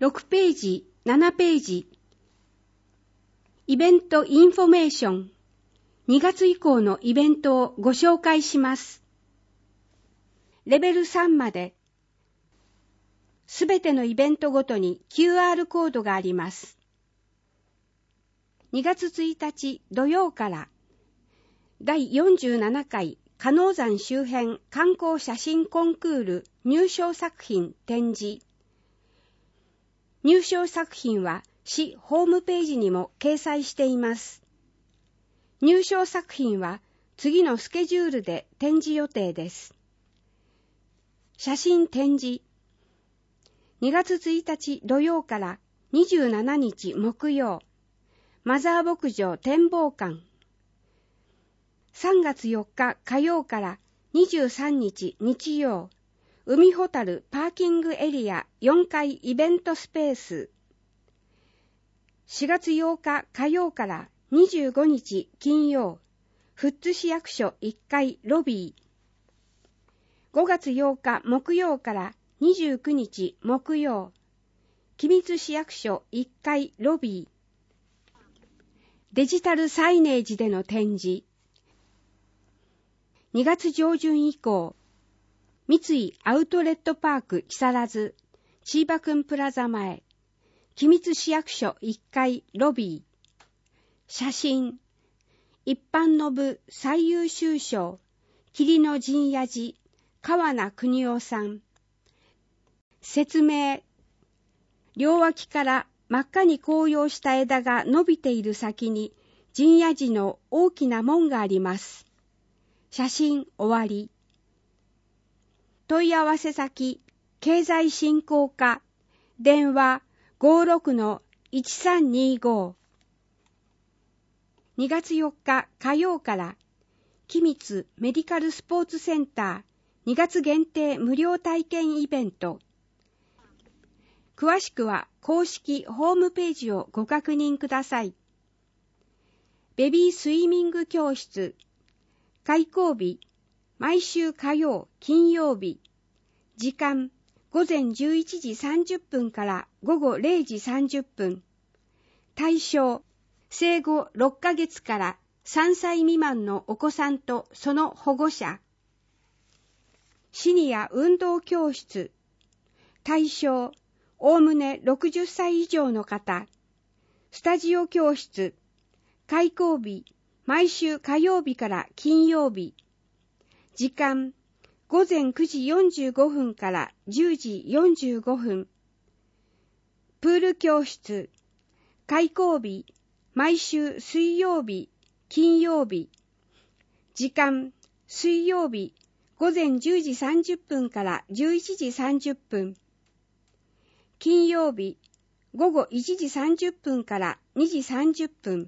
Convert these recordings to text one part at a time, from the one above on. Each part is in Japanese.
6ページ、7ページ。イベントインフォメーション。2月以降のイベントをご紹介します。レベル3まで。すべてのイベントごとに QR コードがあります。2月1日土曜から第47回鹿野山周辺観光写真コンクール入賞作品展示。入賞作品は市ホームページにも掲載しています。入賞作品は次のスケジュールで展示予定です。写真展示。2月1日土曜から27日木曜、マザー牧場展望館。3月4日火曜から23日日曜、海ほたるパーキングエリア4階イベントスペース。4月8日火曜から25日金曜、富津市役所1階ロビー。5月8日木曜から29日木曜、君津市役所1階ロビー。デジタルサイネージでの展示。2月上旬以降、三井アウトレットパーク木更津、チーバくんプラザ前、君津市役所1階ロビー。写真。一般の部最優秀賞、霧の陣屋寺、川名邦夫さん。説明。両脇から真っ赤に紅葉した枝が伸びている先に陣屋寺の大きな門があります。写真終わり。問い合わせ先、経済振興課、電話 56-1325。2月4日火曜から君津メディカルスポーツセンター2月限定無料体験イベント。詳しくは公式ホームページをご確認ください。ベビースイミング教室。開講日、毎週火曜、金曜日。時間、午前11時30分から午後0時30分。対象、生後6ヶ月から3歳未満のお子さんとその保護者。シニア運動教室。対象、おおむね60歳以上の方。スタジオ教室。開講日、毎週火曜日から金曜日。時間、午前9時45分から10時45分。プール教室。開講日、毎週水曜日、金曜日。時間、水曜日、午前10時30分から11時30分。金曜日、午後1時30分から2時30分。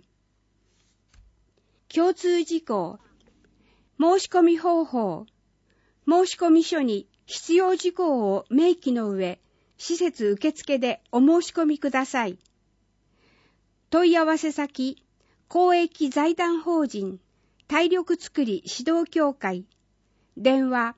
共通事項。申し込み方法。申し込み書に必要事項を明記の上、施設受付でお申し込みください。問い合わせ先、公益財団法人体力づくり指導協会。電話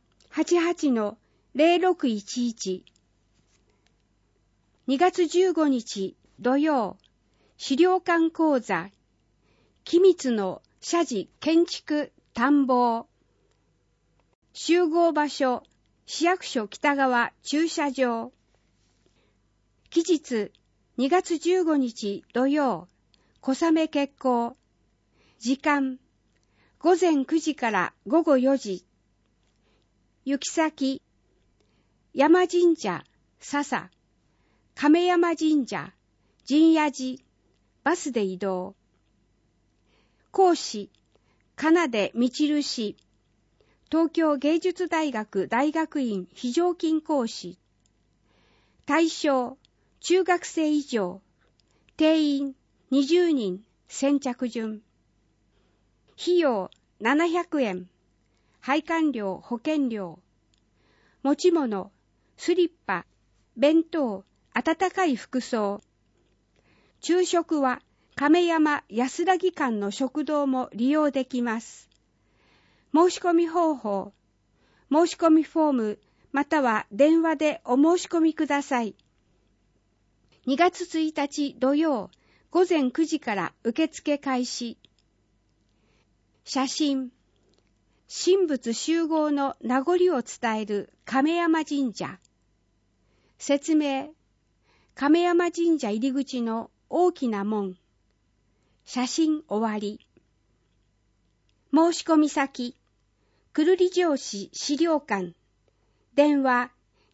88-0611。2月15日土曜、資料館講座。君津の社寺建築探訪。集合場所、市役所北側駐車場。期日、2月15日土曜、小雨決行。時間、午前9時から午後4時。行き先、山神社、笹、亀山神社、陣屋寺、バスで移動。講師、金出みちる氏、東京芸術大学大学院非常勤講師。対象、中学生以上。定員、20人、先着順。費用、700円。配管料、保険料。持ち物、スリッパ、弁当、温かい服装。昼食は亀山安らぎ館の食堂も利用できます。申し込み方法。申し込みフォームまたは電話でお申し込みください。 2月1日土曜午前9時から受付開始。写真、神仏集合の名残を伝える亀山神社。説明、亀山神社入り口の大きな門。写真終わり。申し込み先、久留里城市資料館。電話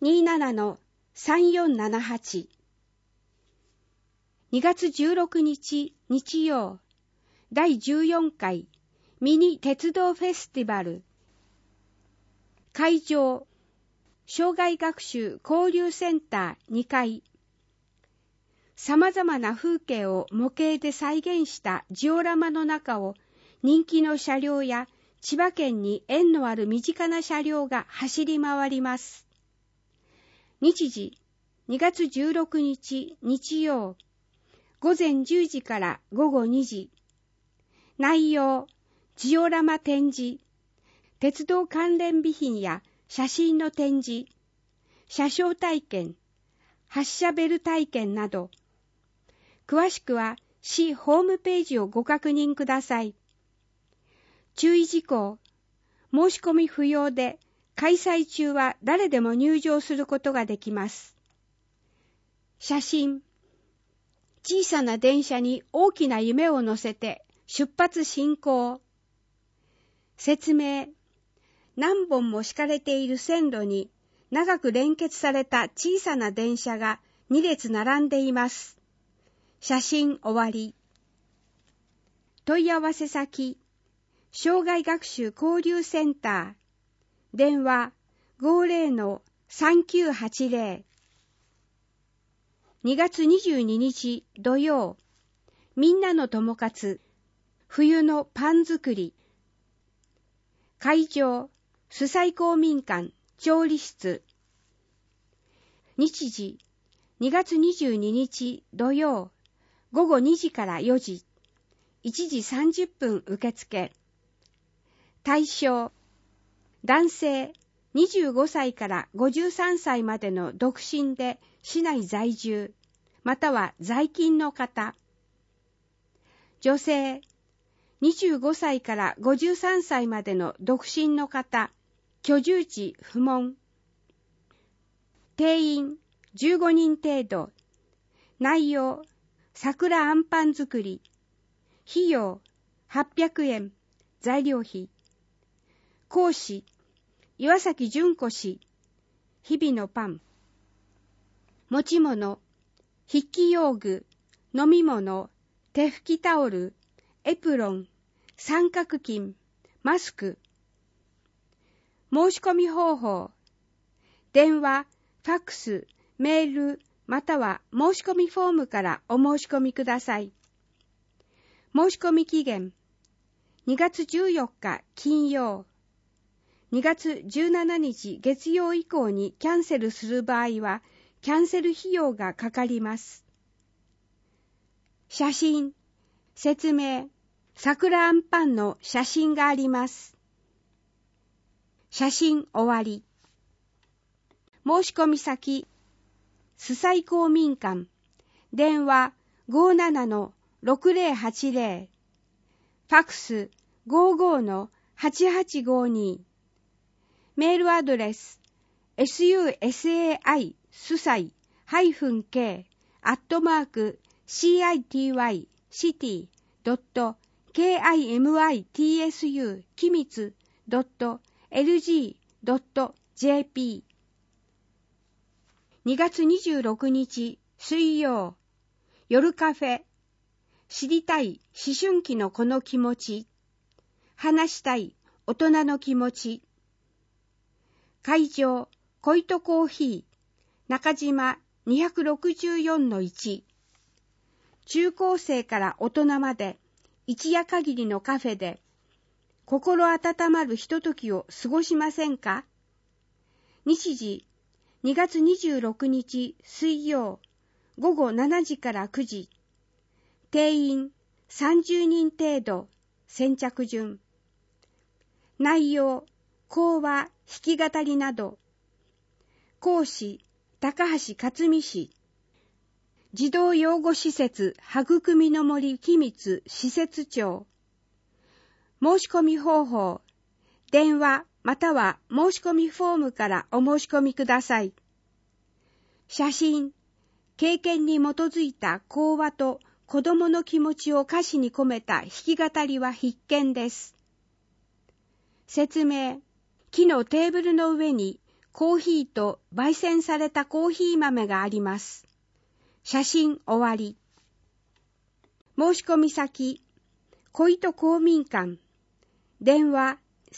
27-3478。2月16日日曜、第14回ミニ鉄道フェスティバル。会場、障害学習交流センター2階。様々な風景を模型で再現したジオラマの中を人気の車両や千葉県に縁のある身近な車両が走り回ります。日時、2月16日日曜、午前10時から午後2時。内容、ジオラマ展示、鉄道関連備品や写真の展示、車掌体験、発車ベル体験など。詳しくは市ホームページをご確認ください。注意事項、申し込み不要で、開催中は誰でも入場することができます。写真、小さな電車に大きな夢を乗せて出発進行。説明、何本も敷かれている線路に長く連結された小さな電車が2列並んでいます。写真終わり。問い合わせ先、障害学習交流センター。電話 50-3980。2月22日土曜、みんなの友活、冬のパン作り。会場、須西公民館調理室。日時、2月22日土曜、午後2時から4時、1時30分受付。対象、男性25歳から53歳までの独身で市内在住、または在勤の方。女性、25歳から53歳までの独身の方、居住地不問。定員15人程度。内容、桜あんパン作り。費用800円。材料費。講師、岩崎純子氏。日々のパン。持ち物、筆記用具、飲み物、手拭きタオル、エプロン、三角巾、マスク。申し込み方法。電話、ファックス、メール、または申し込みフォームからお申し込みください。申し込み期限。2月14日金曜。2月17日月曜以降にキャンセルする場合は、キャンセル費用がかかります。写真、説明、桜あんパンの写真があります。写真終わり。申し込み先、須西公民館、電話 57-6080、ファックス 55-8852、メールアドレス susai-k-city.kimitsu きみつ .lg.jp。 2月26日水曜、夜カフェ。知りたい思春期の子の気持ち、話したい大人の気持ち。会場、小糸コーヒー、中島 264-1。中高生から大人まで一夜限りのカフェで心温まるひとときを過ごしませんか？日時、2月26日水曜、午後7時から9時。定員30人程度。先着順。内容、講話、弾き語りなど。講師、高橋克美氏。 児童養護施設育みの森君津施設長。申し込み方法、電話または申し込みフォームからお申し込みください。写真、経験に基づいた講話と子どもの気持ちを歌詞に込めた弾き語りは必見です。説明、木のテーブルの上にコーヒーと焙煎されたコーヒー豆があります。写真終わり。申し込み先、小糸公民館、電話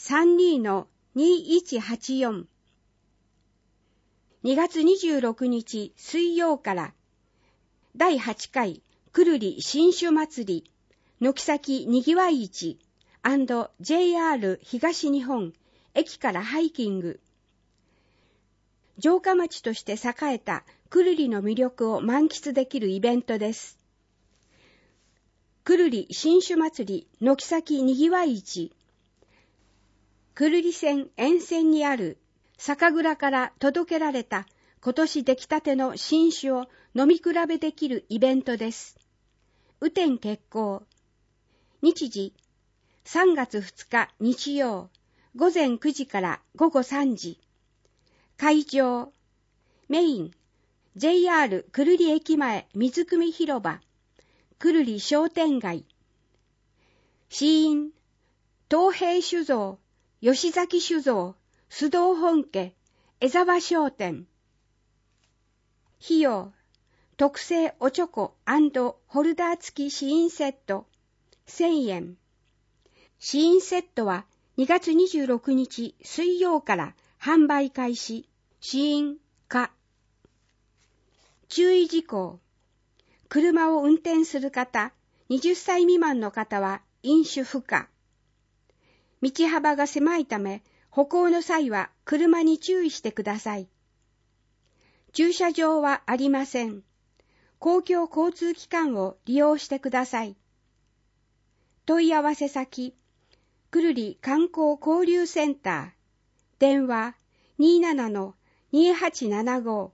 32-2184。2月26日水曜から第8回くるり新酒祭り軒先にぎわい市& JR 東日本駅からハイキング。城下町として栄えたくるりの魅力を満喫できるイベントです。くるり新酒祭り軒先にぎわい市。くるり線沿線にある酒蔵から届けられた今年出来たての新酒を飲み比べできるイベントです。雨天決行。日時、3月2日日曜、午前9時から午後3時。会場、メイン、JR くるり駅前水汲広場、くるり商店街。試飲、東平酒造、吉崎酒造、須藤本家、江沢商店。費用、特製おちょこ&ホルダー付き試飲セット、1000円。試飲セットは2月26日水曜から販売開始。試飲可。注意事項。車を運転する方、20歳未満の方は飲酒不可。道幅が狭いため、歩行の際は車に注意してください。駐車場はありません。公共交通機関を利用してください。問い合わせ先、くるり観光交流センター、電話 27-2875。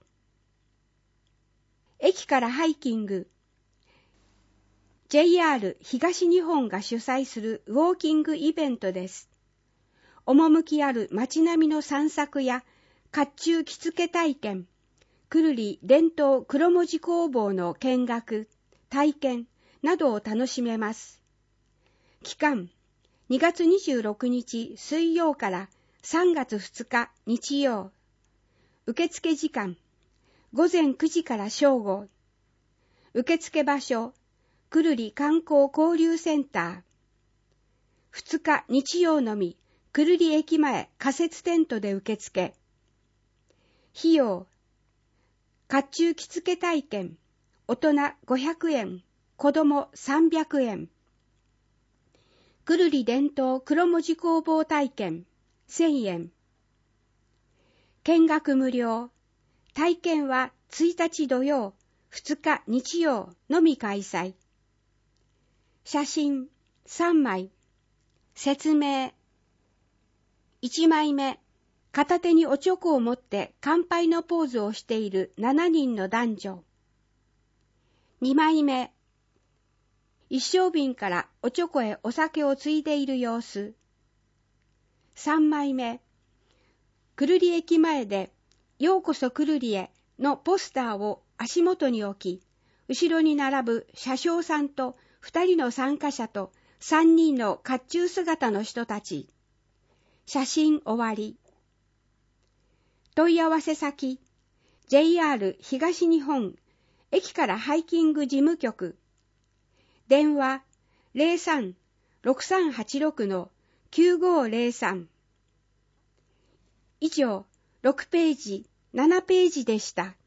駅からハイキング。JR 東日本が主催するウォーキングイベントです。趣ある街並みの散策や甲冑着付け体験、くるり伝統黒文字工房の見学、体験などを楽しめます。期間、2月26日水曜から3月2日日曜。受付時間、午前9時から正午。受付場所、くるり観光交流センター。2日日曜のみ、くるり駅前仮設テントで受付。費用、甲冑着付け体験、大人500円、子供300円。くるり伝統黒文字工房体験、1000円。見学無料。体験は1日土曜、2日日曜のみ開催。写真3枚。説明。1枚目。片手におちょこを持って乾杯のポーズをしている7人の男女。2枚目。一升瓶からおちょこへお酒をついでいる様子。3枚目。くるり駅前でようこそくるりへのポスターを足元に置き、後ろに並ぶ車掌さんと2人の参加者と3人の甲冑姿の人たち。写真終わり。問い合わせ先、JR 東日本駅からハイキング事務局。電話 03-6386-9503。以上、6ページ、7ページでした。